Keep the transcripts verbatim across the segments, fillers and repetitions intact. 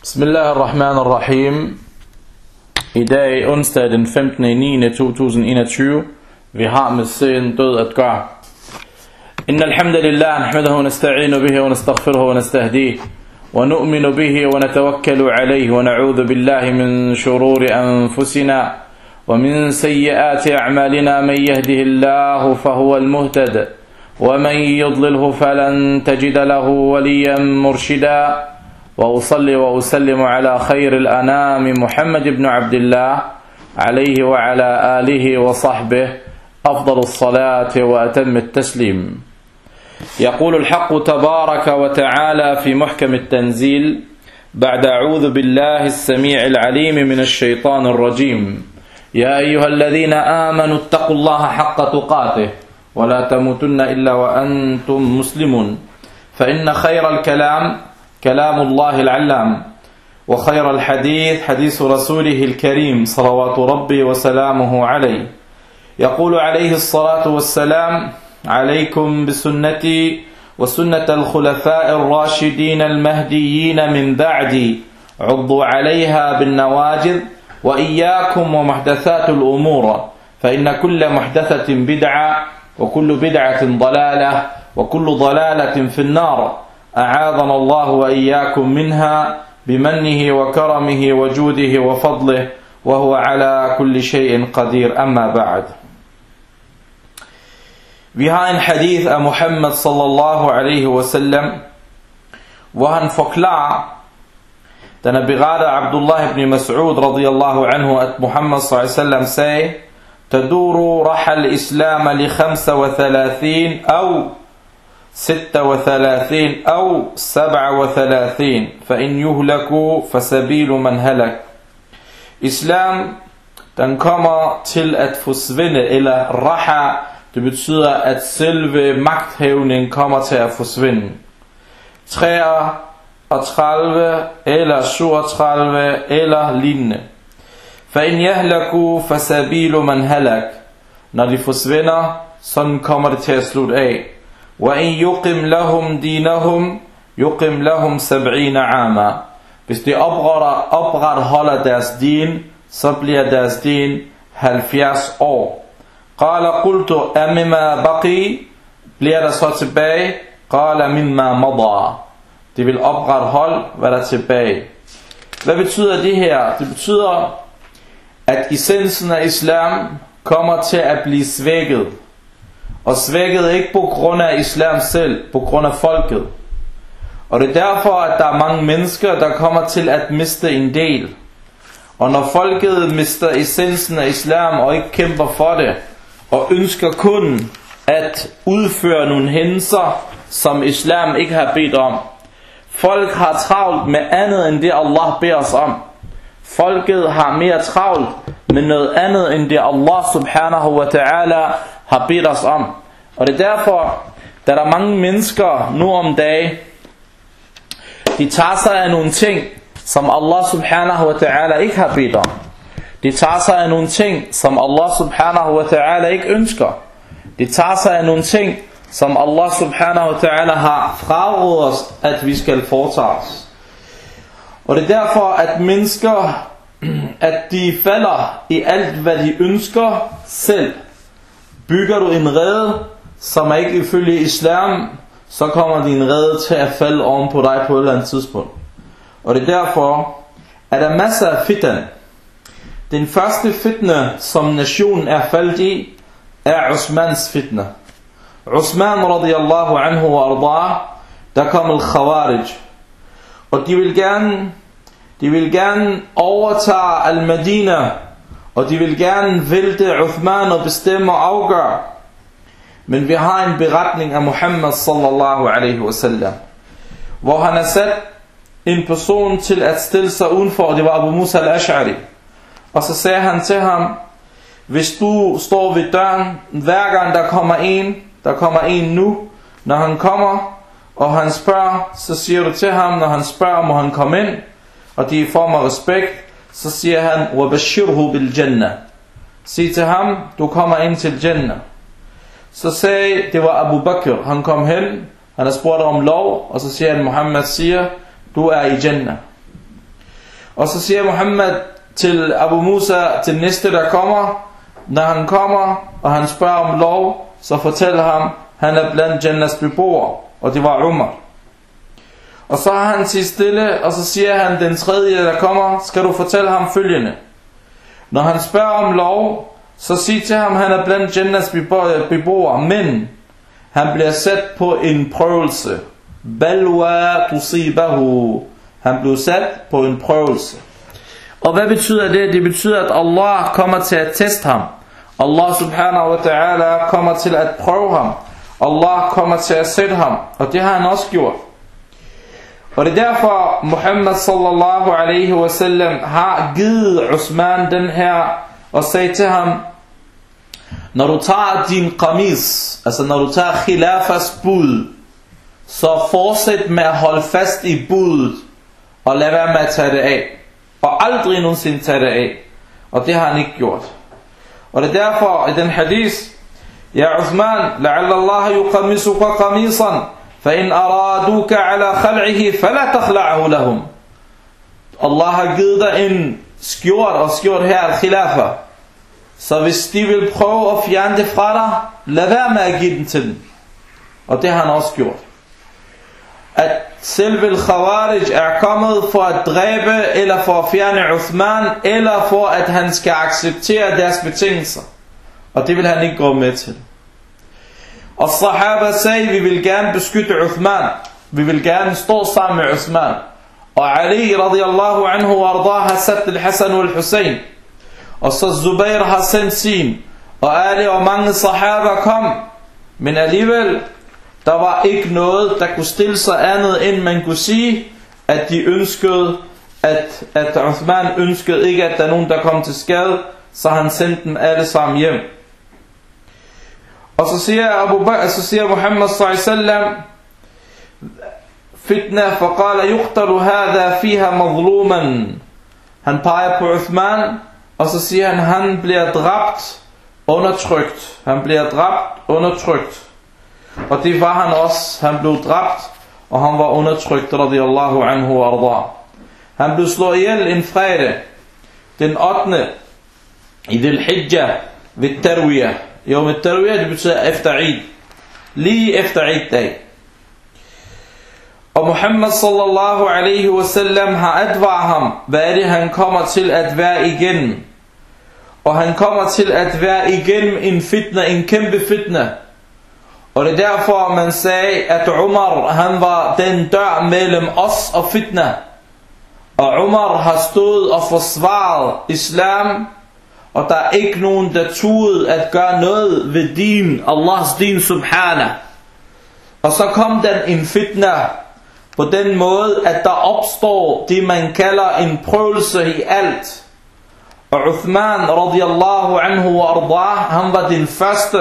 Bismillahirrahmanirrahim. I dag onsdag den femtende niende to tusind og enogtyve. Vi har med serien død at gøre. Innal hamdalillah nahmaduhu wa nasta'inu bihi wa nastaghfiruhu wa nastahdihi wa nu'minu bihi wa natawakkalu alayhi wa na'udhu billahi min shururi anfusina wa min sayyiati a'malina man yahdihillahu fahuwa al-muhtad wa man yudlilhu falan tajida lahu waliyan murshida. وأصلي وأسلم على خير الأنام محمد بن عبد الله عليه وعلى آله وصحبه أفضل الصلاة وأتم التسليم. يقول الحق تبارك وتعالى في محكم التنزيل بعد أعوذ بالله السميع العليم من الشيطان الرجيم: يا أيها الذين آمنوا اتقوا الله حق تقاته ولا تموتن إلا وأنتم مسلمون، فإن خير الكلام كلام الله العلام، وخير الحديث حديث رسوله الكريم صلوات ربي وسلامه عليه. يقول عليه الصلاة والسلام: عليكم بسنتي وسنة الخلفاء الراشدين المهديين من بعدي، عضوا عليها بالنواجذ، وإياكم ومحدثات الأمور، فإن كل محدثة بدعة وكل بدعة ضلالة وكل ضلالة في النار. أعاذنا الله وإياكم منها بمنه وكرمه وجوده وفضله وهو على كل شيء قدير. أما بعد. Vi har en hadith af Muhammad sallallahu alaihi wasallam, hvor han forklarer, den er berettet af Abdullah ibn Mas'ud radiyallahu anhu, at Muhammad sallallahu alaihi wasallam sagde: تدور رحى الإسلام لخمسة وثلاثين أو ستة وثلاثين أو سبعة وثلاثين فإن يهلكوا فسبيل من هلك. Islam, den kommer til at forsvinde, eller raha, det betyder at selve magthævningen kommer til at forsvinde. treogtredive eller syvogtredive eller lignende. فإن يهلكوا فسبيل من هلك. Når de forsvinder, sådan kommer det til at slutte af. وَإِنْ يُقِمْ لَهُمْ دِينَهُمْ يُقِمْ لَهُمْ سَبْعِينَ عَامًا. Hvis de opretholder deres din, så bliver deres din halvfjerds år. قَالَ قُلْتُ أَمِمَا بَقِي. Bliver der så tilbage? قَالَ مِمَّا مَضَى. De vil opretholde, hvad der er tilbage. Hvad betyder det her? Det betyder, at essensen af islam kommer til at blive svækket. Og svækket ikke på grund af islam selv, på grund af folket. Og det er derfor, at der er mange mennesker, der kommer til at miste en del. Og når folket mister essensen af islam og ikke kæmper for det, og ønsker kun at udføre nogle hændelser, som islam ikke har bedt om. Folk har travlt med andet end det Allah beder os om. Folket har mere travlt med noget andet end det Allah subhanahu wa ta'ala har bedt os om. Og det er derfor, da der er mange mennesker nu om dagen, de tager sig af nogle ting, som Allah subhanahu wa ta'ala ikke har bedt om. De tager sig af nogle ting, som Allah subhanahu wa ta'ala ikke ønsker. De tager sig af nogle ting, som Allah subhanahu wa ta'ala har frarådet os, at vi skal foretage os. Og det er derfor, at mennesker, at de falder i alt, hvad de ønsker selv. Bygger du en rede, som er ikke ifølge islam, så kommer din rede til at falde oven på dig på et eller andet tidspunkt. Og det er derfor, at der er masser af fitna. Den første fitna, som nationen er faldet i, er Usmans fitna. Usman radiyallahu anhu wa arda, der kom al-Khawarij. Og de vil gerne, de vil gerne overtage al-Madina, og de vil gerne vælte Uthman og bestemme og afgøre. Men vi har en beretning af Muhammad sallallahu alaihi wasallam, hvor han har sat en person til at stille sig udenfor, og det var Abu Musa al-Ash'ari. Og så sagde han til ham: hvis du står ved døren, hver gang der kommer en, der kommer en nu, når han kommer, og han spørger, så siger du til ham, når han spørger, må han komme ind, og det er i form af respekt, så siger han: وَبَشِّرْهُ بِالْجَنَّةِ. Sig til ham, du kommer ind til Jannah. Så sagde, det var Abu Bakr, han kom hen, han har spurgt om lov, og så siger han, Muhammad siger, du er i Jannah. Og så siger Muhammad til Abu Musa, til næste der kommer, når han kommer, og han spørger om lov, så fortæller ham, han er blandt Jannahs beboere, og det var Umar. Og så har han til stille, og så siger han, den tredje der kommer, skal du fortælle ham følgende. Når han spørger om lov, så sig til ham, han er blandt Jannahs beboere, men han bliver sat på en prøvelse. Balwa tusibahu. Han blev sat på en prøvelse. Og hvad betyder det? Det betyder, at Allah kommer til at teste ham. Allah subhanahu wa ta'ala kommer til at prøve ham. Allah kommer til at sætte ham. Og det har han også gjort. Og det er derfor, Muhammad sallallahu alaihi wa sallam har givet Uthman den her, og sagde til ham, når du tager din qamis, altså når du tager khilafas bud, så fortsæt med at holde fast i budet, og lad være med at tage det af. Og aldrig nogensinde tage det af. Og det har han ikke gjort. Og det er derfor, i den hadith, Ja Uthman, la'alla Allah yuqamisuka qamisan, فَإِنْ أَرَادُوكَ عَلَى خَلْعِهِ فَلَا تَخْلَعْهُ لَهُمْ. Allah har givet dig en skjort, og skjort her er khilafa. Så hvis de vil prøve at fjerne det fra dig, lad være med at give den til dem. Og det har han også gjort. At selve Khawarij er kommet for at dræbe, eller for at fjerne Uthman, eller for at han skal acceptere deres betingelser. Og det vil han ikke gå med til. Og Sahaba sagde, vi vil gerne beskytte Uthman. Vi vil gerne stå sammen med Uthman. Og Ali radiyallahu anhu og ardah har sat al-Hassan og al-Hussein. Og så Zubair har sendt sin. Og Ali og mange Sahaba kom. Men alligevel, der var ikke noget, der kunne stille sig andet, end man kunne sige, at de ønskede, at, at Uthman ønskede ikke, at der er nogen, der kom til skade, så han sendte dem alle sammen hjem. Og så siger, Abu Bakr, så siger Muhammad sallallahu alaihi wasallam, fitna faqala yuqtalu hadha fiha mazluman. Han peger på Uthman, og så siger han, han bliver dræbt, undertrykt. Han bliver dræbt, undertrykt. Og det var han også. Han blev dræbt, og han var undertrykt, radiyallahu anhu wa arda. Han blev slået ihjel en fredag, den ottende i Dhul Hijjah ved Tarwiyah. Jo, med Tarwiyah, det betyder efter Eid. Lige efter Eid-dag. Og Muhammad sallallahu alaihi wasallam har advaret ham, hvad er det han kommer til at være igennem. Og han kommer til at være igennem en fitna, en kæmpe fitna. Og det er derfor man sagde, at Umar, han var den dør mellem os og fitna. Og Umar har stået og forsvaret islam, og der er ikke nogen, der turde at gøre noget ved din, Allahs din subhana. Og så kom den en fitna på den måde, at der opstår det man kalder en prøvelse i alt. Og Uthman radiyallahu anhu wa ardah, han var den første,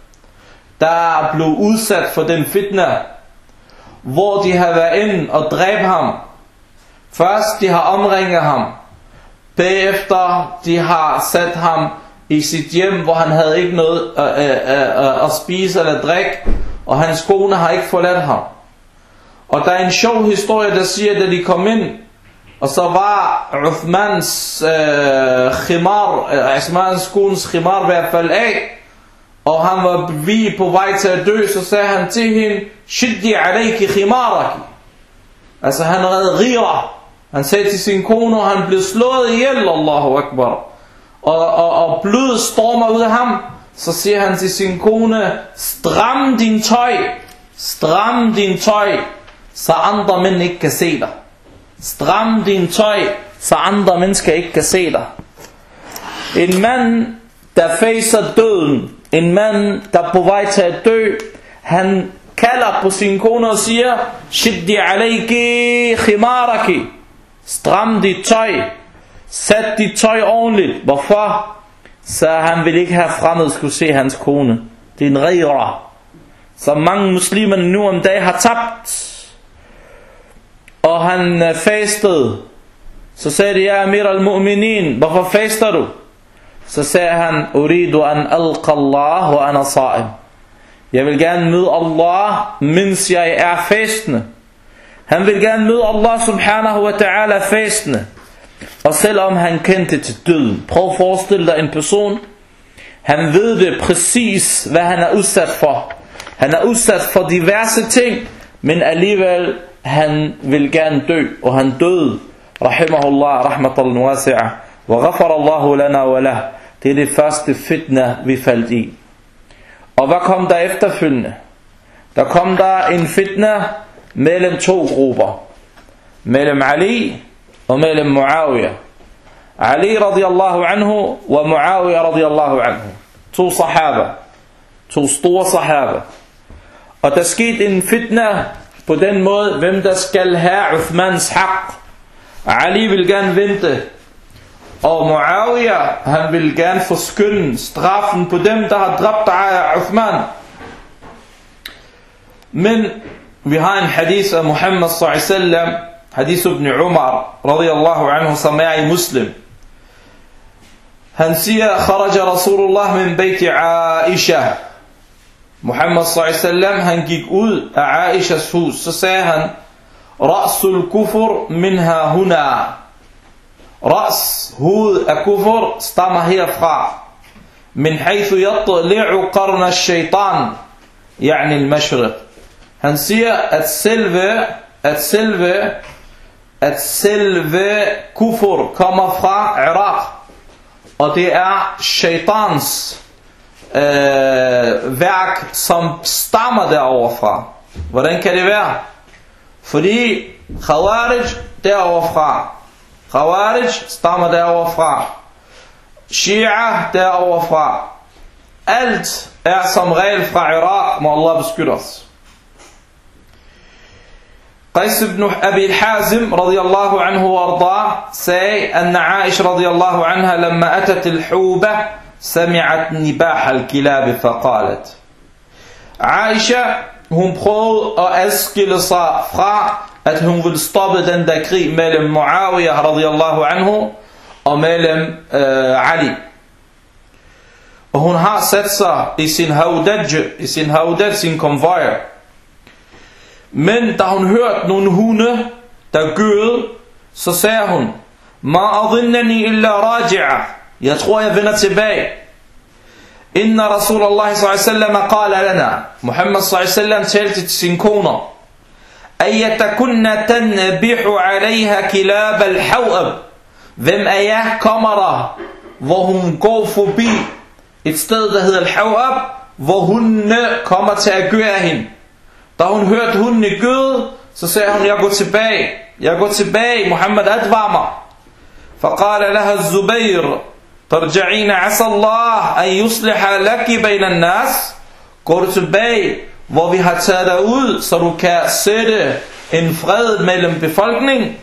der blev udsat for den fitna, hvor de har været inde og dræbt ham. Først de har omringet ham, bagefter de har sat ham i sit hjem, hvor han havde ikke noget at, at, at, at spise eller drikke, og hans kone har ikke forladt ham. Og der er en sjov historie, der siger, da de kom ind, og så var Uthmans øh, khimar, øh, Uthmans kones khimar i hvert fald af, og han var vi på vej til at dø, så sagde han til hende, shiddi alayki khimaraki. Altså han redde ghira. Han sagde til sin kone, og han blev slået ihjel, Allahu Akbar. Og, og, og blod stormer ud af ham. Så siger han til sin kone, stram din tøj, stram din tøj, så andre mænd ikke kan se dig. Stram din tøj, så andre mennesker ikke kan se dig. En mand, der facer døden, en mand, der er på vej til at dø, han kalder på sin kone og siger, shiddi alayki khimaraki. Stram dit tøj, sæt dit tøj ordentligt. Hvorfor? Så han vil ikke have fremmed skulle se hans kone. Det er en ghira, som mange muslimer nu om dagen har tabt. Og han fastede. Så sagde de, ja Amir al-Mu'minin, hvorfor faster du? Så sagde han, uridu an alqa Allah wa ana sa'im. Jeg vil gerne møde Allah, mens jeg er fastende. Han vil gerne møde Allah subhanahu wa ta'ala fastende. Og selvom han kendte til døden. Prøv at forestille dig en person, han ved det præcis, hvad han er udsat for. Han er udsat for diverse ting, men alligevel han vil gerne dø, og han døde. Rahimahullah, rahmatan wasi'ah, wa ghafara Allahu lana wa lah. Det er det første fitna, vi faldt i. Og hvad kom der efterfølgende? Der kom der en fitna mellem to grupper. Mellem Ali og mellem Muawiyah. Ali radiyallahu anhu og Muawiyah radiyallahu anhu. To sahaba. To store sahaba. Og der skete en fitna på den måde, hvem der skal have Uthmans haq. Ali vil gerne vente. Og Muawiyah, han vil gerne forskynde straffen på dem, der har dræbt Uthman. Men vi har en hadith af Muhammad sallallahu alaihi wasallam, hadith ibn Umar radiyallahu anhu, som er i Muslim. Han siger, kharaja Rasulullah min bayti Aisha. Muhammad sallallahu alaihi wasallam, han gik ud af Aishas hus, så sagde han, Ra'sul kufur minha huna. Ras, hoved af kufur, stammer herfra. Min haythu yatli'u qarna ash-shaytan, yani al-mashriq. Han siger, at selve, at selve, at selve kufur kommer fra Irak. Og det er shaitans øh, værk, som stammer deroverfra. Hvordan kan det være? Fordi Khawarij deroverfra. Khawarij stammer deroverfra. Shia deroverfra. Alt er som regel fra Irak, må Allah beskytte os. Qais ibn Abi al-Hazim radiyallahu anhu warda sagde, at Aisha radiyallahu anha lamma atat al-huba sami'at nibah al-kilab faqalat. Aisha, hun prøvede at adskille sig fra, at hun ville stoppe den der krig mellem Muawiyah radiyallahu anhu og mellem uh, Ali. Og hun har sat sig i sin haudaj, i sin haudaj, sin konvoj. Men da hun hørte nogle hunde, der gøede, så sagde hun, Ma adhinnani illa raji'a. Jeg tror, jeg vender tilbage. Inna Rasulullah sallallahu alaihi wasallam qala lana. Muhammad sallallahu alaihi wasallam talte til sine koner. Ayatakunna tanbihu alaiha kilab al-hawab. Hvem af jer kommer der, hvor hun går forbi et sted, der hedder al-hawab, hvor hundene kommer til at gøre hende. Da hun hørte hundene gøde, så sagde hun, jeg går tilbage. Jeg går tilbage, Muhammad advar mig. فقال لها الزبير ترجعين عسى الله أن يصلح لك بين الناس. Går du tilbage, hvor vi har taget dig ud, så du kan sætte en fred mellem befolkningen.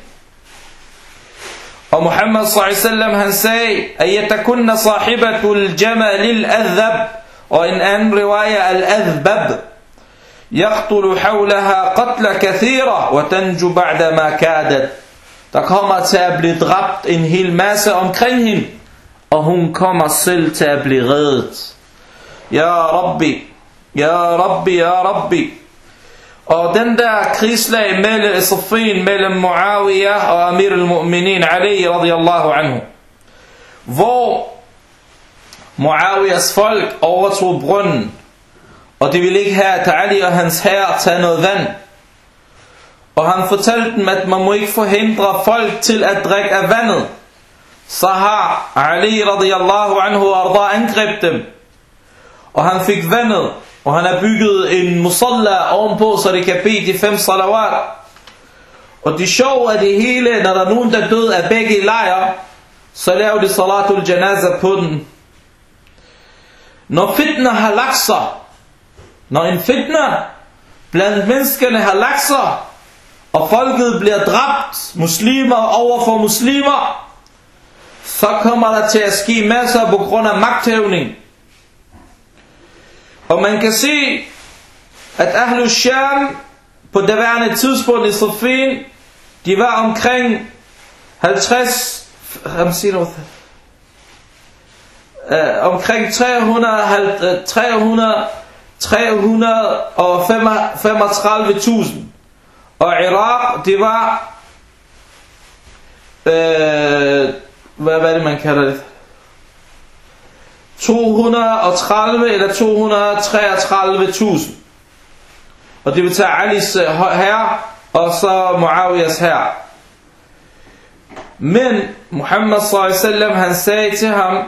Og Muhammad sallallahu alaihi wasallam, han sagde, ayatakunna sahibatul jamal al-adhab. Og en anden riwaya al-adhbab. يقتل حولها قتل كثيرة وتنجو بعد ما كادت. Der kommer til at blive dræbt en hel masse omkring hende, og hun kommer selv til at blive reddet. Ja Rabbi, ja Rabbi, ja Rabbi. Og den der krigslag mellem Siffin, mellem Muawiyah og Amir al-Mu'minin Ali radiyallahu anhu, hvor Muawiyas folk overtog brønden, og de ville ikke have, at Ali og hans herre tage noget vand. Og han fortalte dem, at man må ikke forhindre folk til at drikke af vandet. Så har Ali radiyallahu anhu arda angrebet dem. Og han fik vandet, og han har bygget en musalla ovenpå, så de kan bede de fem salawat. Og det sjove af det hele, når der er nogen, der døde af begge lejre, så laver de salatul janaza på den. Når fitna har lagt sig, når en fitna blandt menneskerne har lagt sig, og folket bliver dræbt, muslimer over for muslimer, så kommer der til at ske masser på grund af magthævning. Og man kan se, at Ahlus Sham på det værende tidspunkt i Siffin, de var omkring halvtreds, uh, omkring tre hundrede, tre hundrede og femogtredive tusind. Og Irak, det var øh, hvad, hvad er det man kalder det, to hundrede og tredive eller to hundrede og treogtredive tusind. Og det vil tage Alis her og så Muawiyas her. Men Muhammad sallallahu alaihi wasallam, han sagde til ham,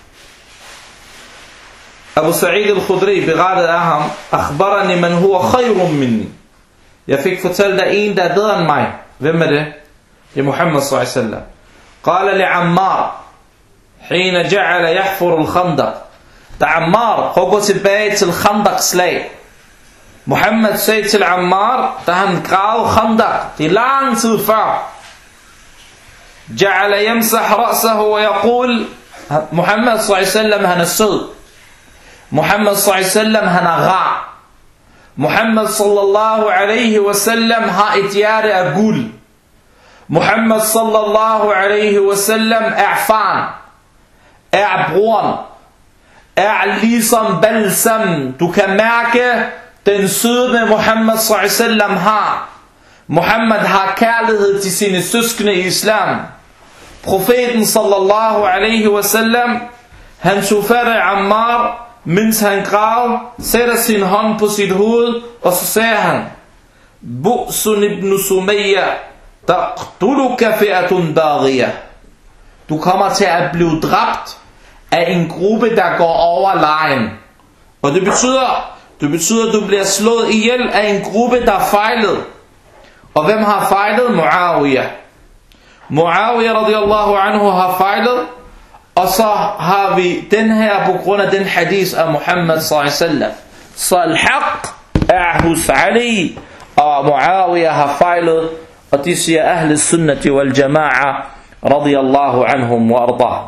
Abu Sa'id al-Khudri berettede af ham, akhbarani man huwa khayrun minni. Jeg fik fortalt dig en, der er bedre end mig. Hvem er det? Det er Muhammad sallallahu alaihi wasallam. Qala li Ammar hina ja'ala yahfur al-khandaq. Da Ammar, prøv at gå tilbage til Khandaq slag. Muhammad sagde til Ammar, da han gravede Khandaq, det er lang tid før, ja'ala yamsah ra'sahu wa yaqul, Muhammad sallallahu alaihi wasallam, han er sød. Muhammad sallallahu alaihi wasallam, han er rar. Muhammad sallallahu alaihi wasallam har et hjerte af guld. Muhammad sallallahu alaihi wasallam er erfaren, er broren, er ligesom balsam. Du kan mærke den sødme Muhammad sallallahu alaihi wasallam har. Muhammad har kærlighed til sine søskende i islam. Profeten sallallahu alaihi wasallam, han tog fat af Ammar, mens han grav, sætter sin hånd på sit hoved, og så sagde han, Bu'sun ibn Sumayya, taqtuluka fi'atun baghiya. Du kommer til at blive dræbt af en gruppe, der går over lejen. Og det betyder, det betyder, at du bliver slået ihjel af en gruppe, der fejlede. Og hvem har fejlet? Muawiyah. Muawiyah radiyallahu anhu har fejlet. Og så har vi den her på grund af den hadith af Muhammad sallallahu alaihi wasallam. Så al-haq er hos Ali, og Muawiyah har fejlet. Og de siger ahle sunnati wal jama'a radiyallahu anhum wa ardah.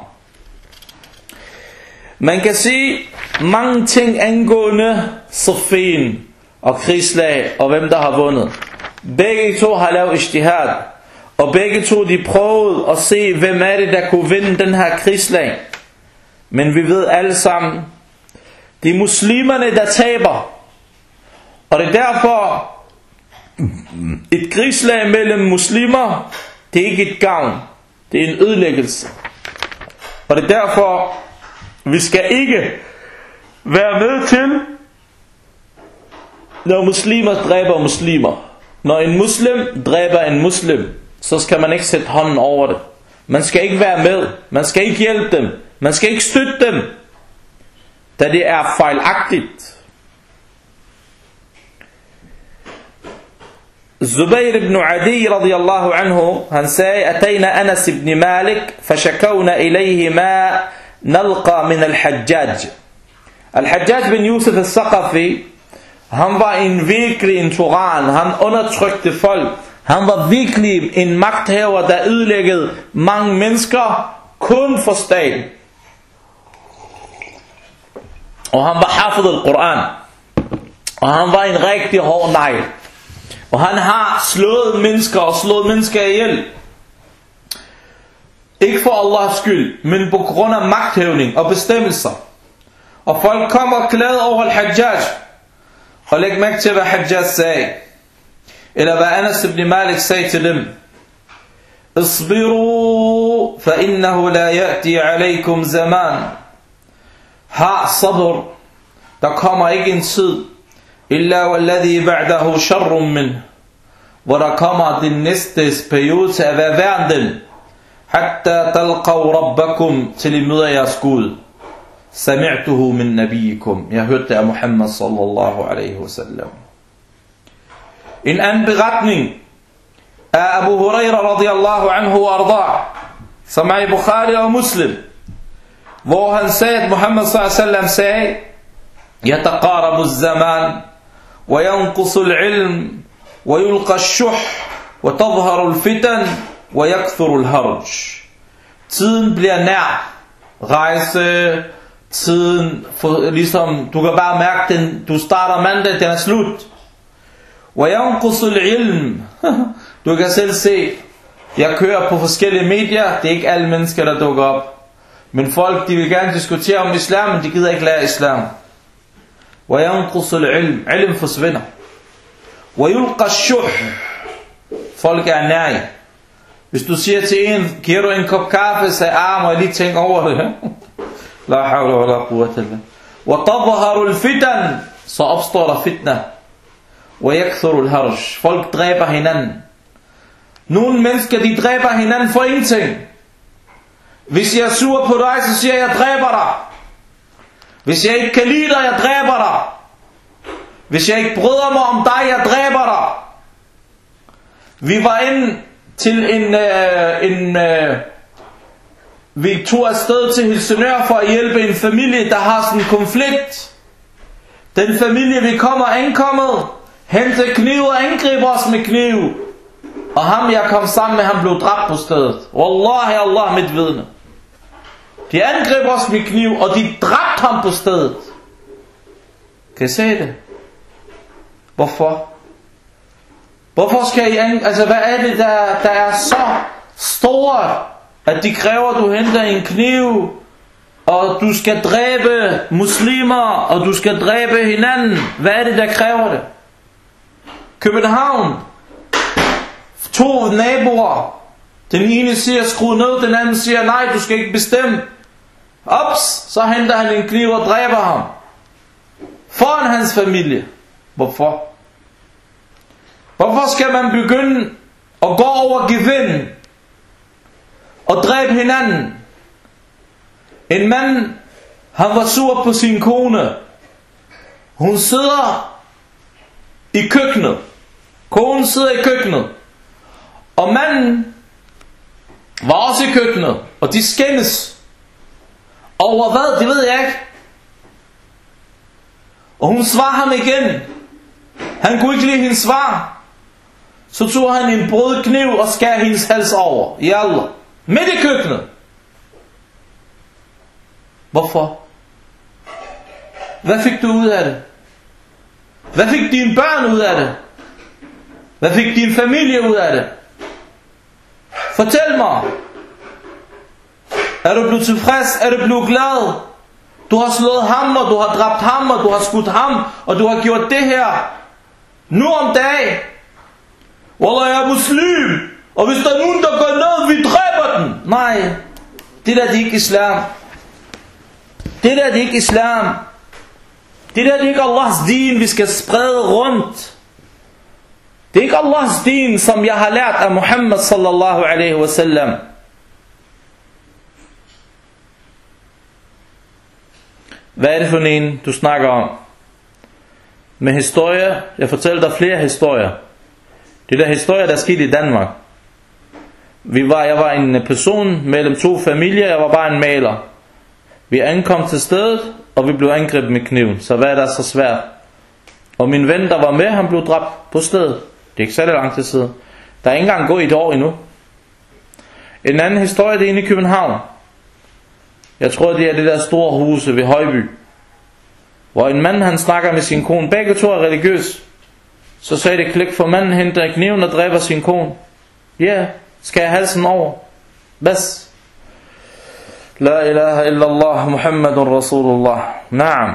Man kan sige mange ting angående Siffin og krigslag og hvem der har vundet. Begge to har lavet ijtihad, og begge to de prøvede at se, hvem er det der kunne vinde den her krigslag. Men vi ved alle sammen, det er muslimerne der taber. Og det er derfor et krigslag mellem muslimer, det er ikke et gavn, det er en ødelæggelse. Og det er derfor vi skal ikke være med til, når muslimer dræber muslimer. Når en muslim dræber en muslim, så skal man ikke sætte hånden over det. Man skal ikke være med. Man skal ikke hjælpe dem. Man skal ikke støtte dem, da det er fejlagtigt. Zubayr ibn Adi radiyallahu anhu, han sagde, Atayna Anas ibn Malik, fashakawna ilayhi ma nalqa min al-Hajjaj. Al-Hajjaj bin Yusuf al-Saqafi, han var en virkelig en tyran. Han undertrykte folk. Han var virkelig en magthaver, der ødelæggede mange mennesker kun for staten. Og han var hafid al-Quran. Og han var en rigtig hård negl. Og han har slået mennesker og slået mennesker ihjel. Ikke for Allahs skyld, men på grund af magthævning og bestemmelser. Og folk kommer glade over al-Hajjaj. Og læg mærke til hvad Hajjaj sagde, eller hvad Anas ibn Malik sagde til dem. Isbiru fa innahu la ya'ti alaykum zaman. Ha sabr, der kommer ikke en tid, illa walladhi ba'dahu sharrun min, hvor der kommer den næste periode til at være værre end den. Hatta talqaw rabbakum, til I møder jeres Gud. Sami'tuhu min nabiyikum, jeg hørte det af Muhammad sallallahu alaihi wasallam. En anden beretning af Abu Huraira radiyallahu anhu og arda, som er i Bukhari og Muslim, hvor han sagde, at Muhammad sallallahu alaihi wasallam sagde, yataqarabu az-zaman wa yanqusu al-ilm wa yulqa ash-shuh wa tadhharu al-fitan wa yakthuru al-harj. Tiden bliver nær. Rejse tiden, for, ligesom du kan bare mærke den, du starter mandag, den er slut. Wa yanqusu al-ilm. Du kan selv se, jeg kører på forskellige medier, det er ikke alle mennesker der dukker op. Men folk, de vil gerne diskutere om islam, men de gider ikke lære islam. Wa yanqusu al-ilm. Ilm forsvinder. Wa yulqa ash-shuh. Folk er nær. Hvis du siger til en, giver du en kop kaffe, så ah, må jeg lige tænke over det. La hawla wa la quwwata illa. Wa tadharu al-fitan, så opstår der fitna. Wa yakthuru al-harj, folk dræber hinanden. Nogle mennesker, de dræber hinanden for ingenting. Hvis jeg er sur på dig, så siger jeg, jeg dræber dig. Hvis jeg ikke kan lide dig, jeg dræber dig. Hvis jeg ikke bryder mig om dig, jeg dræber dig. Vi var inde til en, øh, en øh, vi tog afsted til Helsingør for at hjælpe en familie, der har sådan en konflikt. Den familie, vi kommer ankommet, hente kniv og angriber os med kniv. Og ham jeg kom sammen med, han blev dræbt på stedet. Wallahi Allah mit vidne. De angreb os med kniv, og de dræbte ham på stedet. Kan I se det? Hvorfor? Hvorfor skal I ang- altså hvad er det der, der er så stort, at de kræver at du henter en kniv, og du skal dræbe muslimer, og du skal dræbe hinanden? Hvad er det der kræver det? København, to naboer, den ene siger skru ned, den anden siger nej, du skal ikke bestemme. Ops, så henter han en kniv og dræber ham foran hans familie. Hvorfor? Hvorfor skal man begynde at gå over gevind og dræbe hinanden? En mand, han var sur på sin kone. Hun sidder i køkkenet. Konen sidder i køkkenet. Og manden var også i køkkenet. Og de skændes. Over hvad? Det ved jeg ikke. Og hun svarer ham igen. Han kunne ikke lide hendes svar. Så tog han en brødkniv og skar hendes hals over. I Allah. Midt i køkkenet. Hvorfor? Hvad fik du ud af det? Hvad fik dine børn ud af det? Hvad fik din familie ud af det? Fortæl mig. Er du blevet tilfreds? Er du blevet glad? Du har slået ham, og du har dræbt ham, og du har skudt ham, og du har gjort det her. Nu om dagen. Wallah, jeg er muslim. Og hvis der er nogen, der går ned, vi dræber den. Nej. Det der, det er ikke islam. Det der, det er ikke islam. Det der, det er ikke Allahs din, vi skal sprede rundt. Det er ikke Allahs din, som jeg har lært af Muhammad sallallahu alaihi wasallam. Hvad er det for en, du snakker om? Med historier, jeg fortæller dig flere historier. Det der historier, der skete i Danmark. Vi var, jeg var en person mellem to familier, jeg var bare en maler. Vi ankom til stedet, og vi blev angrebet med kniven. Så hvad er der så svært? Og min ven, der var med, han blev dræbt på stedet. Det er ikke særlig lang tid siden. Der er ikke engang gået et år endnu. En anden historie, det er inde i København. Jeg tror, det er det der store huse ved Højby. Hvor en mand, han snakker med sin kone. Begge to er religiøs. Så sagde det klik, for manden henter kniven og dræber sin kone. Ja, yeah. Skal jeg halsen over? Bas. La ilaha illallah Muhammadun Rasulullah. Naam.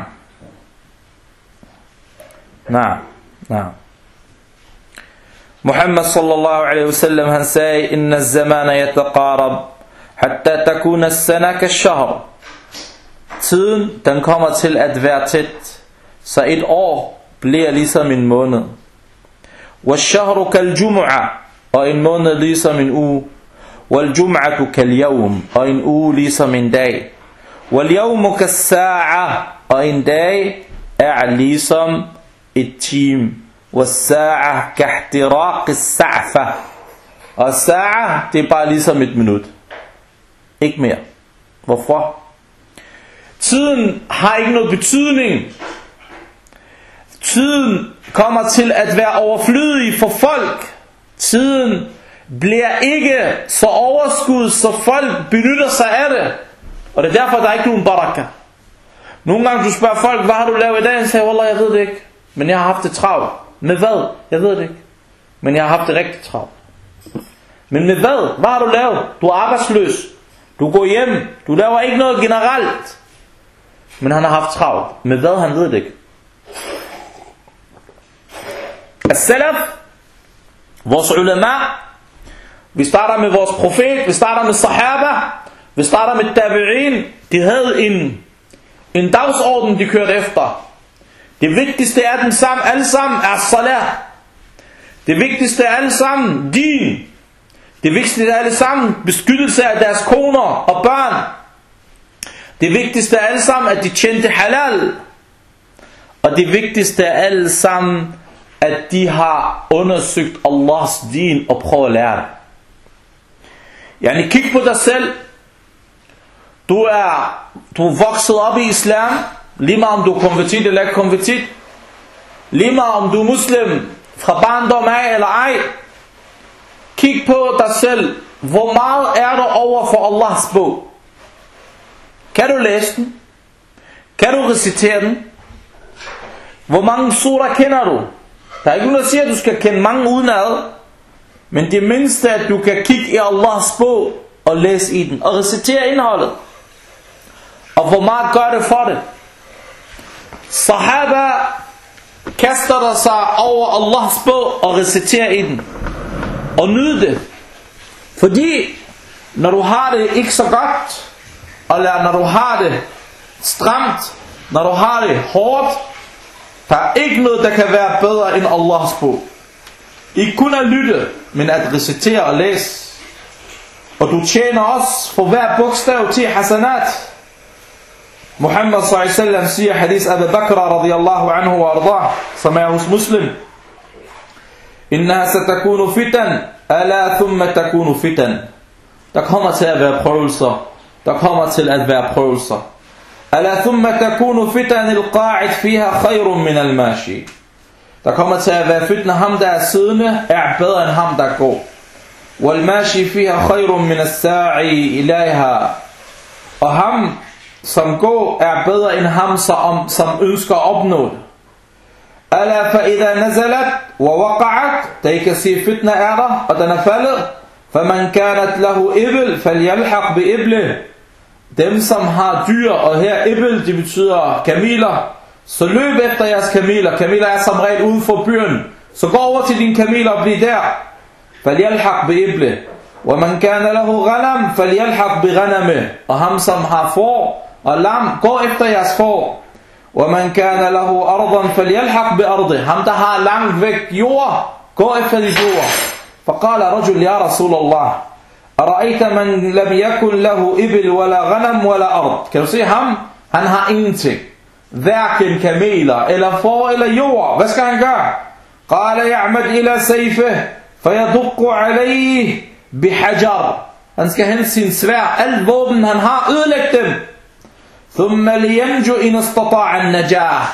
Naam. Naam. Muhammad sallallahu alaihi wasallam, han sagde, inna az-zamana yataqarab hatta takuna as-sana kash-shahr. Tiden, den kommer til at være tæt, så et år bliver ligesom en måned. Wash-shahru kal-jum'a, og en måned ligesom en uge. Wal-jum'atu kal-yawm, og en uge ligesom en dag. Wal-yawmu kas-sa'a, og en dag er ligesom et time. Was-sa'a kahtiraq as-sa'fa, og sa'a, det er bare ligesom et minut. Ikke mere. Hvorfor? Tiden har ikke noget betydning. Tiden kommer til at være overflødig for folk. Tiden bliver ikke så overskud, så folk benytter sig af det. Og det er derfor, der er ikke nogen baraka. Nogle gange du spørger folk, hvad har du lavet i dag? Og siger, wallah, jeg ved det ikke. Men jeg har haft det travlt. Med hvad? Jeg ved det ikke. Men jeg har haft det rigtig travlt. Men med hvad? Hvad har du lavet? Du er arbejdsløs. Du går hjem. Du laver ikke noget generelt. Men han har haft travlt. Med hvad? Han ved det ikke. As-salaf, vores ulama, Vi starter med vores profet, vi starter med sahaba, vi starter med tabi'in. De havde en, en dagsorden, de kørte efter. Det vigtigste af dem sammen, alle sammen er salat. Det vigtigste af alle sammen, din. Det vigtigste af alle sammen, beskyttelse af deres koner og børn. Det vigtigste af alle sammen, at de tjente halal. Og det vigtigste af alle sammen, at de har undersøgt Allahs din og prøvet at lære det. Yani kig på dig selv. Du er, du er vokset op i islam. Lige meget om du er konvertit eller ikke konvertit. Lige meget om du er muslim fra barndom af eller ej. Kig på dig selv. Hvor meget er du over for Allahs bog? Kan du læse den? Kan du recitere den? Hvor mange surah kender du? Der er ikke nogen, der siger, at du skal kende mange udenad. Men det mindste, at du kan kigge i Allahs bog og læse i den og recitere indholdet. Og hvor meget gør det for det? Sahaba kaster der sig over Allahs bog og reciterer i den. Og nyder det. Fordi når du har det ikke så godt, eller når du har det stramt, når du har det hårdt, der er ikke noget, der kan være bedre end Allahs bog. Ikke kun at lytte, men at recitere og læse. Og du tjener også for hver bogstav til hasanat. Muhammad sallallahu alaihi wasallam siger hadith Abu Bakr radiyallahu anhu wa ardah, som er hos Muslim. Innaha satakunu fitan, ala thumma takunu fitan. Der kommer til at være prøvelser. Der kommer til at være prøvelser. Ala thumma takunu fitan al-qa'id fiha khayrun min al-mashi. Der kommer til at være fitna, ham der er siddende er bedre end ham der går. Wal-mashi fiha khayrun min as-sa'i ilayha. Og ham som går er bedre end ham som, som ønsker at opnå det. Ala fa idha nazalat wa waqa'at. Der I kan sige fitna er der, og den er faldet. Faman kanat lahu ibl falyalhaq bi iblih. Dem som har dyr, og her ibl det betyder kameler, så løb efter jeres kameler. Kameler er som regel ude for byen. Så gå over til dine kameler og bliv der. Falyalhaq bi iblih. Wa man kana lahu ghanam falyalhaq bi ghanamih. Og ham som har får og lam, gå efter jeres får. Wa man kana lahu ardan falyalhaq bi ardih. Ham der har langt væk jord, gå efter de jord. فقال رجل يا رسول الله أرأيت من لم يكن له إبل ولا غنم ولا أرض. Kan du se ham? Han har ingenting. Hverken kameler eller får eller jord. Hvad skal han gøre? قال يعمد إلى سيفه فيدق عليه بحجر. Han skal hente sin sværd. Alt våben han har, ødelæg dem. ثم لينجو إن استطاع النجاة.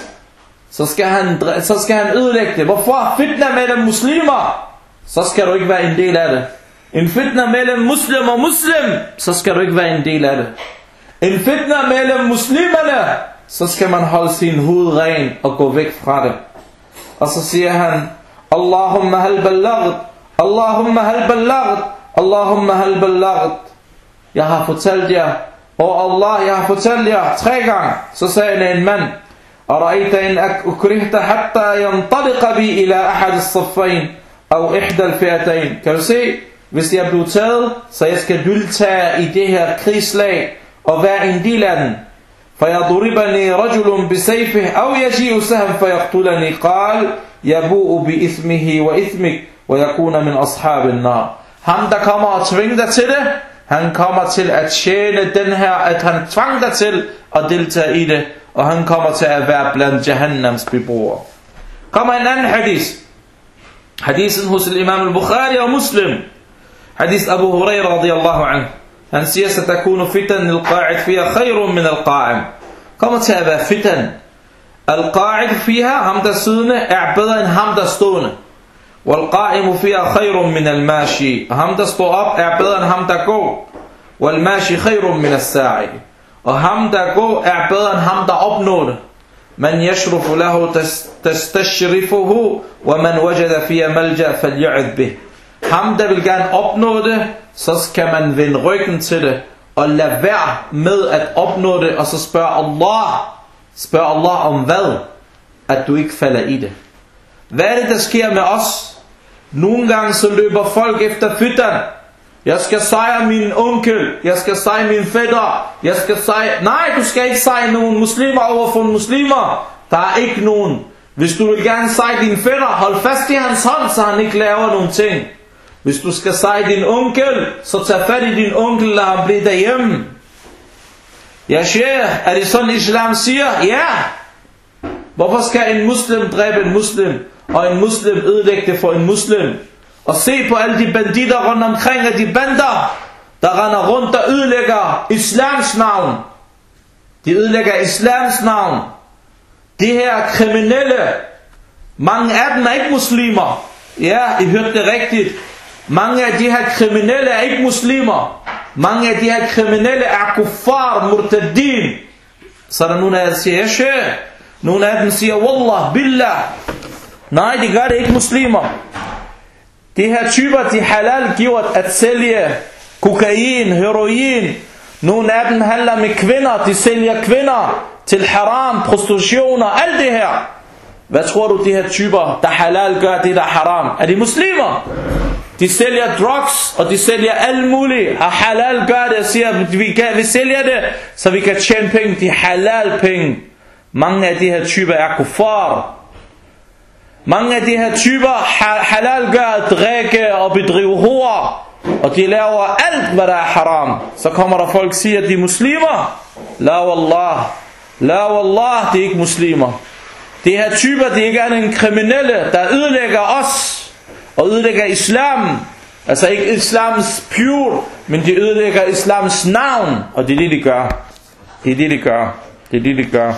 Så skal han, så skal han ødelægge det. Hvorfor? Fitna mellem muslimer. Så skal du ikke være en del af det. En fitna mellem muslim og muslim, så skal du ikke være en del af det. En fitna mellem muslimerne, så skal man holde sin hud ren og gå væk fra det. Og så siger han, Allahumma hal ballagt, Allahumma hal ballagt, Allahumma hal ballagt. Jeg har fortalt jer, og Allah, jeg har fortalt jer tre gange. Så sagde en mand, Ara'ayta in ukrihta hatta yantaliqa bi ila ahad as-saffayn. Og ihdal fi'atayn. Kan du se, hvis jeg blev taget, så jeg skal deltage i det her krigslag og være en del af den. فَيَضْرِبَنِي رَجُلٌ بِسَيْفِهِ أَوْ يَجِيءُ سَهْمٌ فَيَقْتُلَنِي قَالَ يَبُوءُ بِإِثْمِهِ وَإِثْمِكَ وَيَكُونَ مِنْ أَصْحَابِ النَّارِ. Ham der kommer og tvinger dig til det, han kommer til at tjene den her, at han tvang dig til at deltage i det, og han kommer til at være blandt Jahannams beboere. Kommer en anden hadith. Hadithen hos imam al-Bukhari og Muslim. Hadith Abu Hurairah radiyallahu anhu. Han siger, satakunu fitan al-qa'id fiha khayrun min al-qa'im. Kommer til at være fitan. Al-qa'id fiha, ham der siddende, er bedre end ham der stående. Wal-qa'imu fiha khayrun min al-mashi. Ham der står op er bedre end ham der går. Wal-mashi khayrun min al-sa'i. Og ham der går er bedre end ham der opnår det. Man yashrufu lahu tastashrifuhu wa man wajada fiha malja faly'ud bih. Ham der vil gerne opnå det, så skal man vende ryggen til det og lade være med at opnå det, og så spørge Allah, spørge Allah om hvad? At du ikke falder i det. Hvad er det der sker med os? Nogle gange så løber folk efter fytteren. Jeg skal sejre min onkel, jeg skal sejre min fætter, jeg skal sejre... Nej, du skal ikke sejre nogen muslimer over for muslimer. Der er ikke nogen. Hvis du vil gerne sejre din fætter, hold fast i hans hånd, så han ikke laver nogen ting. Hvis du skal sejre din onkel, så tag fat i din onkel, lad ham blive derhjemme. Ja, sheikh, er det sådan islam siger? Ja. Hvorfor skal en muslim dræbe en muslim, og en muslim ødelægge det for en muslim? Og se på alle de banditter rundt omkring, af de bander, der render rundt og ødelægger islams navn. De ødelægger islams navn. De her kriminelle, mange af dem er ikke muslimer. Ja, I hørte det rigtigt. Mange af de her kriminelle er ikke muslimer. Mange af de her kriminelle er kuffar, murtadin. Så er der nogle af jer, der siger, ja, sheikh. Nogle af dem siger, wallah, billah. Nej, de gør det ikke muslimer. De her typer, de halal giver at sælge kokain, heroin. Nogle af dem handler med kvinder, de sælger kvinder til haram, prostitution og alt det her. Hvad tror du, de her typer, der halal gør det, der haram? Er de muslimer? De sælger drugs, og de sælger alt muligt. Og halal gør det og siger, vi, kan, vi sælger det, så vi kan tjene penge. De halal penge. Mange af de her typer er kuffar. Mange af de her typer halal gør at drikke og bedrive hår. Og de laver alt, hvad der er haram. Så kommer der folk og siger, at de er muslimer. La wallah. La wallah, de er ikke muslimer. De her typer, de ikke er en kriminelle, der ødelægger os. Og ødelægger islam. Altså ikke islams pure, men de ødelægger islams navn. Og det er det, de gør. Det er det, de gør. Det er det, de gør.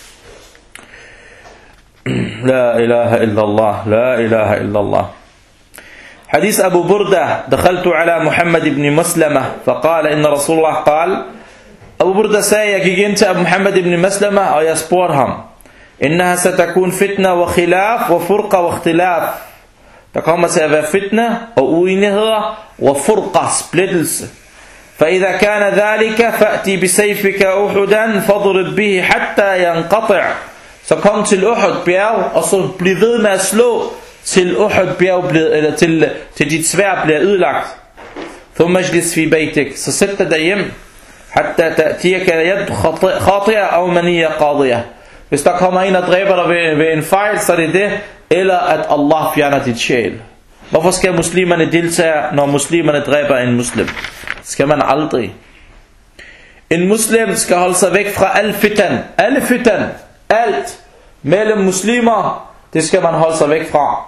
لا إله إلا الله لا إله إلا الله حديث أبو بردة دخلت على محمد بن مسلمة فقال إن رسول الله قال أبو بردة sagde jeg gik ind til Muhammad ibn Maslama og jeg spurgte ham إنها ستكون فتنة وخلاف وفرقة واختلاف. Der kommer til at være fitna og uenigheder og furqa, splittelse. فإذا كان ذلك فأتي بسيفك أحدا فاضرب به حتى ينقطع. Så kom til Uhud bjerg, og så bliv ved med at slå til Uhud bjerg, eller til, til dit sværd bliver ødelagt. ثم اجلس في بيتك. Så sæt dig derhjem. حتى تأتيك يد خاطئة أو منية قاضية. Hvis der kommer en og dræber dig ved, ved en fejl, så er det det, eller at Allah fjerner dit sjæl. Hvorfor skal muslimerne deltage, når muslimerne dræber en muslim? Skal man aldrig. En muslim skal holde sig væk fra al fitan. Alle fitan. Alt mellem muslimer, det skal man holde sig væk fra.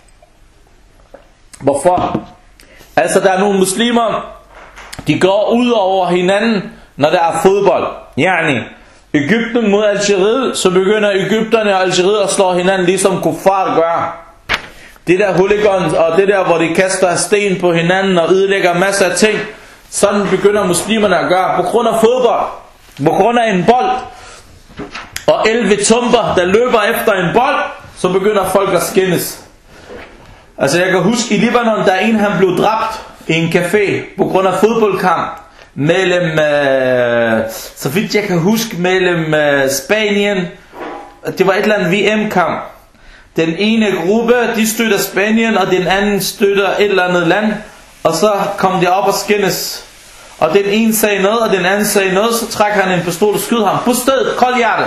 Hvorfor? Altså der er nogle muslimer, de går ud over hinanden, når der er fodbold. Yani, Egypten mod Algeriet, så begynder Egypterne og Algeriet at slå hinanden, ligesom kuffar gør. Det der hooligans og det der, hvor de kaster sten på hinanden og ødelægger masser af ting, sådan begynder muslimerne at gøre, på grund af fodbold, på grund af en bold. Og elleve tumper, der løber efter en bold, så begynder folk at skændes. Altså jeg kan huske i Libanon, der er en, han blev dræbt i en café på grund af fodboldkamp mellem, øh, så vidt jeg kan huske, mellem øh, Spanien. Det var et eller andet V M-kamp. Den ene gruppe, de støtter Spanien, og den anden støtter et eller andet land. Og så kom de op og skændes. Og den ene sagde noget, og den anden sagde noget, så trækker han en pistol og skyder ham på stedet, kold hjerte.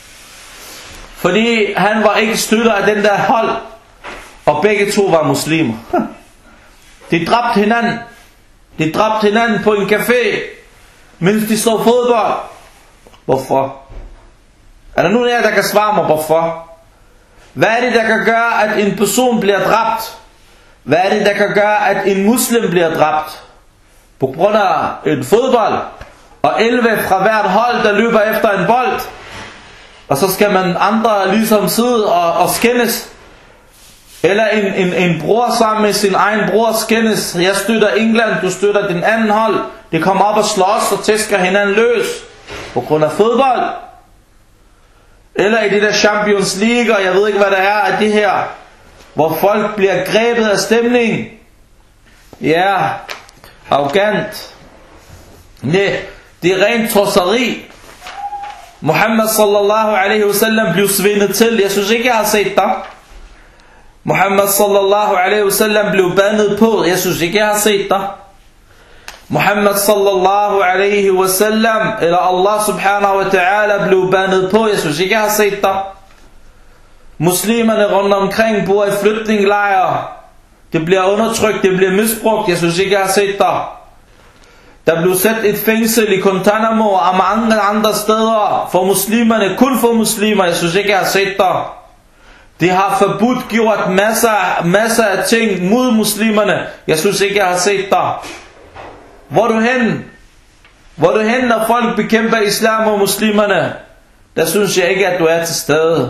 Fordi han var ikke støtter af den der hold, og begge to var muslimer. De dræbte hinanden. De dræbte hinanden på en café, mens de så fodbold. Hvorfor? Er der nogen af jer, der kan svare mig, hvorfor? Hvad er det, der kan gøre, at en person bliver dræbt? Hvad er det, der kan gøre, at en muslim bliver dræbt? På grund af en fodbold, og elleve fra hvert hold, der løber efter en bold. Og så skal man andre ligesom sidde og, og skændes. Eller en, en, en bror sammen med sin egen bror skændes. Jeg støtter England, du støtter den anden hold. De kommer op og slås og tæsker hinanden løs. På grund af fodbold. Eller i det der Champions League, og jeg ved ikke hvad der er af det her. Hvor folk bliver grebet af stemning. Ja, arrogant. Nej, det er rent trodseri. Muhammad sallallahu alaihi wasallam blev svindet til. Jeg synes ikke jeg har set dig. Muhammad sallallahu alaihi wasallam blev bandet på. Jeg synes ikke, jeg har set dig. Muhammad sallallahu alaihi wasallam, eller Allah subhanahu wa ta'ala, blev bandet på. Jeg synes ikke, jeg har set dig. Muslimerne rundt omkring bor i flygtningelejre. Det bliver undertrykt, det bliver misbrugt. Jeg synes ikke, jeg har set dig. Der blev sat et fængsel i Guantanamo og mange andre steder for muslimerne, kun for muslimer. Jeg synes ikke, jeg har set dig. De har forbudt gjort masser, masser af ting mod muslimerne. Jeg synes ikke, jeg har set dig. Hvor er du hen? Hvor er du hen, når folk bekæmper islam og muslimerne? Der synes jeg ikke, at du er til stede.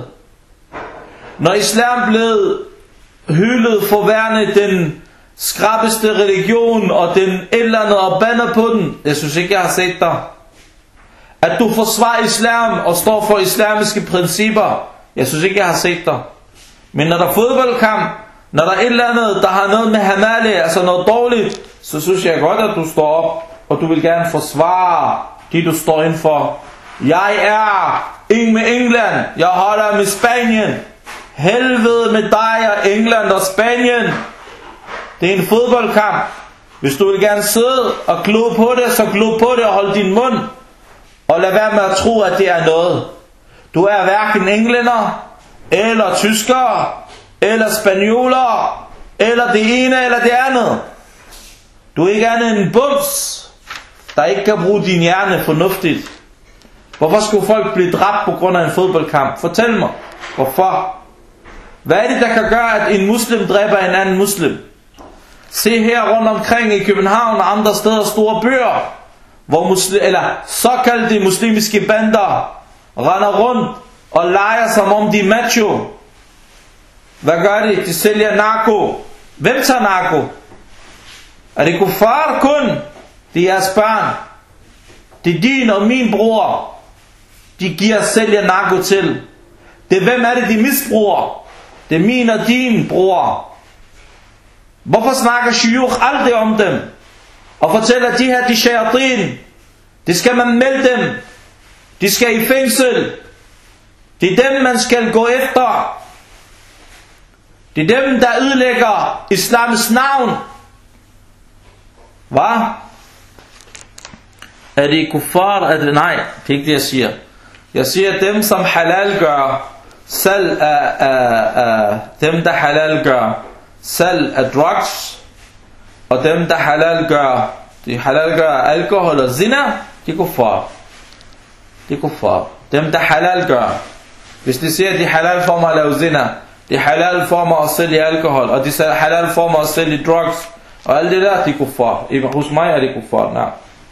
Når islam blev hyldet for værende den skrappeste religion og den et eller andet og bander på den, jeg synes ikke, jeg har set dig. At du forsvarer islam og står for islamiske principper, jeg synes ikke, jeg har set dig. Men når der er fodboldkamp, når der er et eller andet, der har noget med hamale, altså noget dårligt, så synes jeg godt, at du står op, og du vil gerne forsvare det, du står ind for. Jeg er ikke med England, jeg holder med Spanien. Helvede med dig og England og Spanien. Det er en fodboldkamp. Hvis du vil gerne sidde og glo på det, så glo på det og hold din mund. Og lad være med at tro, at det er noget. Du er hverken englænder, eller tyskere, eller spanioler, eller det ene eller det andet. Du er ikke andet end en bums, der ikke kan bruge din hjerne fornuftigt. Hvorfor skulle folk blive dræbt på grund af en fodboldkamp? Fortæl mig. Hvorfor? Hvad er det, der kan gøre, at en muslim dræber en anden muslim? Se her rundt omkring i København og andre steder store byer, hvor muslim, eller såkaldte muslimiske bander render rundt og leger som om de er macho. Hvad gør de? De sælger narko. Hvem tager narko? Er det kuffar kun? Det er jeres børn. Det er din og min bror. De giver og sælger narko til. Det er hvem er det, de misbruger? Det er min og din bror. Hvorfor snakker shuyukh aldrig om dem? Og fortæller de her, de shayatin. Det skal man melde dem. De skal i fængsel. Det er dem, man skal gå efter. Det er dem, der ødelægger islams navn. Hvad? Er det kuffar? Er det? Nej, det er ikke det, jeg siger. Jeg siger, dem, som halal gør salg af, af, af dem, der halal gør salg af drugs, og dem, der halal gør, de halal gør alkohol og zina, de er kuffar. De er kuffar. Dem, der halal gør. Hvis de siger, at de halal for mig at lave zina, de halal for mig at sælge alkohol, og de halal for mig at sælge drugs, og alt det der, de er kuffar. Hos mig er de kuffar, nej.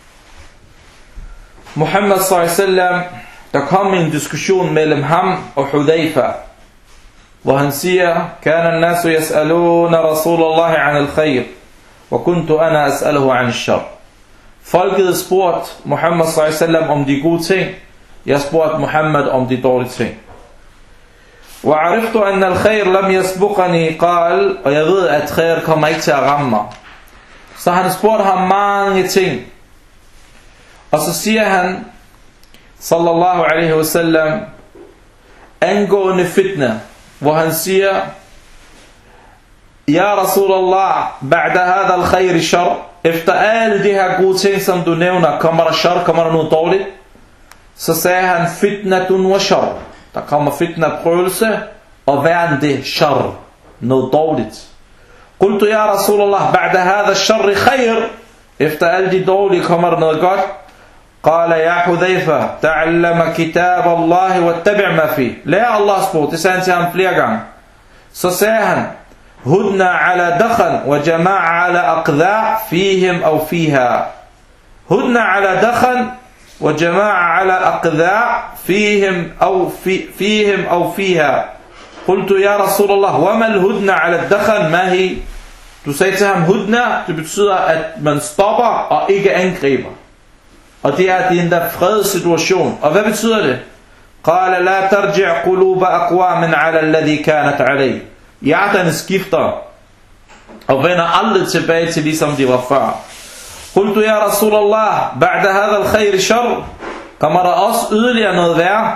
Muhammad sallallahu alaihi wasallam, der kom en diskussion mellem ham og Hudayfa, hvor han siger, كان الناس يسألون رسول الله عن الخير وكنت أنا أسأله عن الشر. Folket spurgte Muhammad sallallahu alaihi wasallam om de gode ting. Jeg spurgte Muhammad om de dårlige ting. وعرفت أن الخير لم يسبقني قال, og jeg ved, at khair kommer ikke til at ramme mig. Så han spurgte ham mange ting. Og så siger han, sallallahu alaihi wasallam, angående fitna, hvor han siger, Ja Rasulallah, ba'da hadha al-khayr shar, efter alle de her gode ting, som du nævner, kommer der shar, kommer der noget dårligt? Så sagde han, fitnatun wa shar. Der kommer fitna, prøvelse, og værende shar, noget dårligt. Qultu ya Rasulallah, ba'da hadha al-shar khayr, efter alle de dårlige, kommer der noget godt? قال يا حذيفة تعلم كتاب الله واتبع ما فيه. Lær Allahs bog. Det sagde han til ham flere gange. Så sagde han, هدنا على دخن وجماعة على أقذاع فيهم أو فيها. هدنا على دخن وجماعة على أقذاع فيهم أو في فيهم أو فيها. قلت يا رسول الله وما الهدنة على الدخن ما هي? Du sagde til ham, hudna, det betyder, at man stopper og ikke angriber. Og det er den der fredssituation. Og hvad betyder det? قال لا ترجع قلوب أقوام على الذي كانت عليه. Hjerterne skifter og vender aldrig tilbage til ligesom de var før. قلت يا رسول الله بعد هذا الخير شر. Kommer der også yderligere noget værre?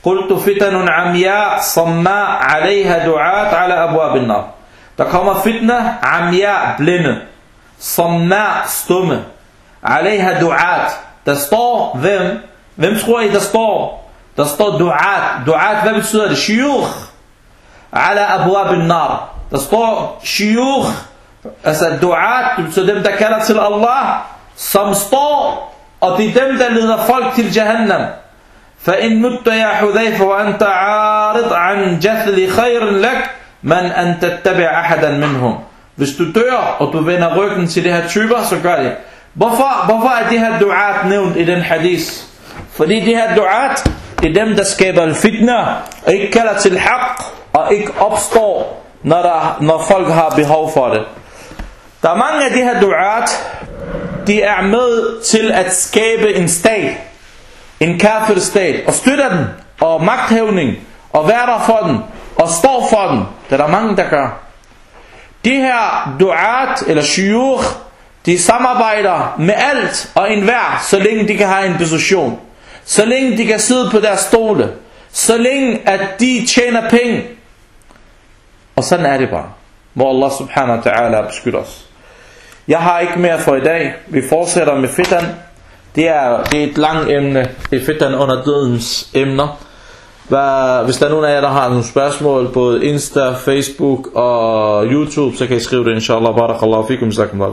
قلت فتن عمياء صماء عليها دعاة على أبواب النار. Der kommer fitna, amya, blinde, صماء, stumme, عليها دعاة. Der står hvem? Hvem tror I der står? Der står du'at. Du'at, hvad betyder det? Shiyukh. Ala abwab an-nar. Der står shiyukh. Altså du'at, det betyder dem, der kalder til Allah, som står, og det er dem, der leder folk til Jahannam. فَإِن مُتَّ يَا حُذَيْفَ وَأَنْتَ عَارِضْ عَنْ جَثْلِ خَيْرٍ لَكْ مَنْ أَنْ تَتَّبِعْ أَحَدًا مِنْهُمْ. Hvis du dør, og du vender ryggen til de her typer, så gør det. Hvorfor, hvorfor er de her du'at nævnt i den hadith? Fordi de her du'at, det er dem, der skaber al-fitna, og ikke kalder til haq, og ikke opstår, når, der, når folk har behov for det. Der er mange af de her du'at, de er med til at skabe en stat, en kafir stat, og støtter den, og magthævning, og være der for den, og står for den. Det er der mange, der gør. De her du'at, eller shuyukh, de samarbejder med alt og enhver, så længe de kan have en position. Så længe de kan sidde på deres stole. Så længe at de tjener penge. Og sådan er det bare. Må Allah subhanahu wa ta'ala beskytte os. Jeg har ikke mere for i dag. Vi fortsætter med fitan. Det er, det er et langt emne. Det er fitan under dødens emner. Hvis der er nogen af jer, der har nogle spørgsmål, både Insta, Facebook og YouTube, så kan I skrive det, inshallah. Barakallahu fikum.